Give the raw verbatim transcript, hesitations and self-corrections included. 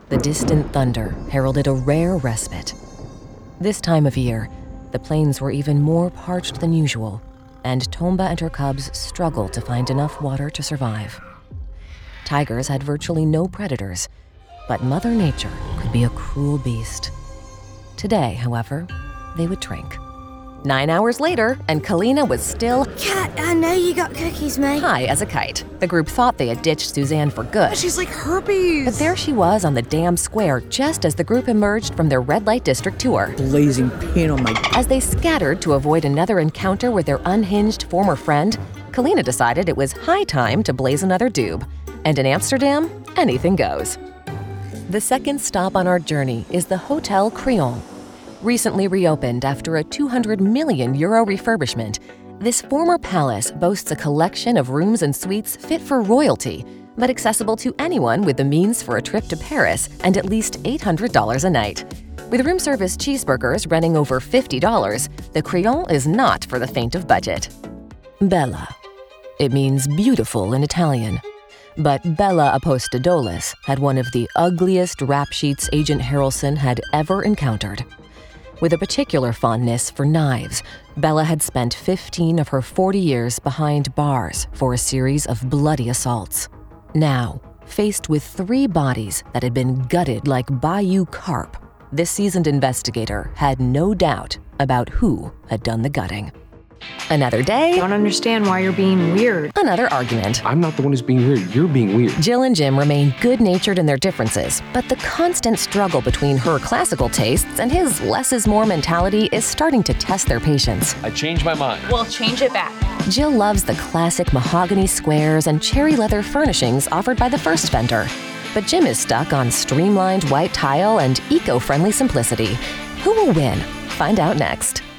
the distant thunder heralded a rare respite. This time of year, the plains were even more parched than usual, and Tomba and her cubs struggled to find enough water to survive. Tigers had virtually no predators, but Mother Nature could be a cruel beast. Today, however, they would drink. Nine hours later, and Kalina was still Cat, I know you got cookies, mate. high as a kite. The group thought they had ditched Suzanne for good. She's like herpes. But there she was on the damn square just as the group emerged from their red light district tour. Blazing pain on my... As they scattered to avoid another encounter with their unhinged former friend, Kalina decided it was high time to blaze another doob. And in Amsterdam, anything goes. The second stop on our journey is the Hotel Crillon. Recently reopened after a two hundred million euro refurbishment, this former palace boasts a collection of rooms and suites fit for royalty, but accessible to anyone with the means for a trip to Paris and at least eight hundred dollars a night. With room service cheeseburgers running over fifty dollars, the Crillon is not for the faint of budget. Bella. It means beautiful in Italian. But Bella Apostolidis had one of the ugliest rap sheets Agent Harrelson had ever encountered. With a particular fondness for knives, Bella had spent fifteen of her forty years behind bars for a series of bloody assaults. Now, faced with three bodies that had been gutted like bayou carp, this seasoned investigator had no doubt about who had done the gutting. Another day, Don't understand why you're being weird. another argument. I'm not the one who's being weird. You're being weird. Jill and Jim remain good-natured in their differences, but the constant struggle between her classical tastes and his less is more mentality is starting to test their patience. I changed my mind. We'll change it back. Jill loves the classic mahogany squares and cherry leather furnishings offered by the first vendor, but Jim is stuck on streamlined white tile and eco-friendly simplicity. Who will win? Find out next.